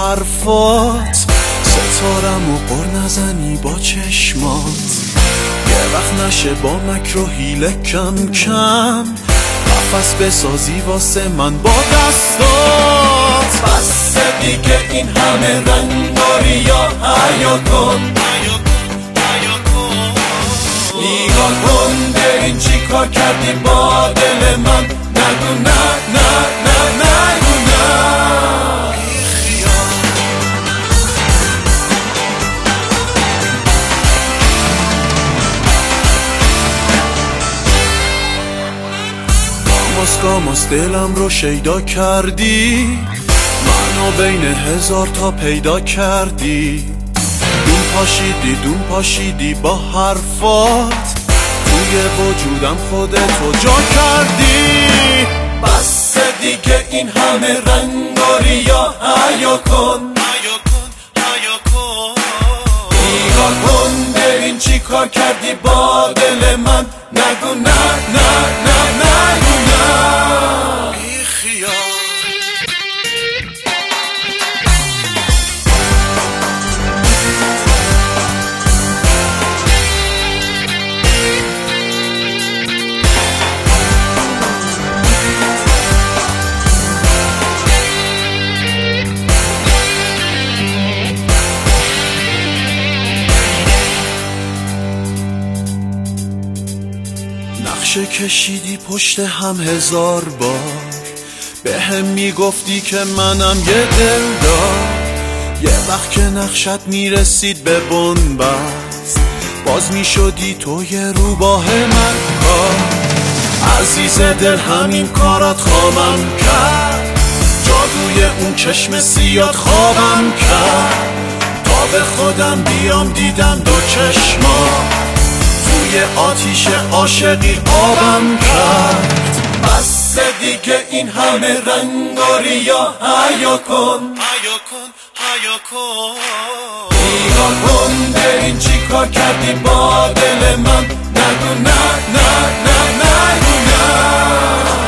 حرفات، ستارم و قر نزنی با چشمات. یه وقت نشه با مکر و حیله کم کم قفس بسازی واسه من با دستات. بس دیگه این همه رنگاری یا حیا کن، نگاه کن ببین چی کار کردی با دل من. نگو نه نه نه نگو نه. گاماس دلم رو شیدا کردی، منو بین هزار تا پیدا کردی. دون پاشیدی با حرفات، توی وجودم خودتو جا کردی. بس دیگه این همه رنگاری یا حیا کن، نگاه کن ببین چی کار کردی با دل من. نگو نه نه نه نگو نه. بی خیال نقشه کشیدی پشت هم هزار بار، به هم میگفتی که منم یه دلدار. یه وقت که نقشت میرسید به بنبست، باز میشدی تو یه روباه من کار. عزیز دل همین کارات خوابم کرد، جادوی اون چشم سیاد خوابم کرد. تا به خودم بیام دیدم دو چشمات، توی آتیش عاشقی آبم کرد. بس دیگه این همه رنگاری یا حیا کن، نگاه کن ببین چی کار کردی با دل من. نگو نه نه نه نگو نه.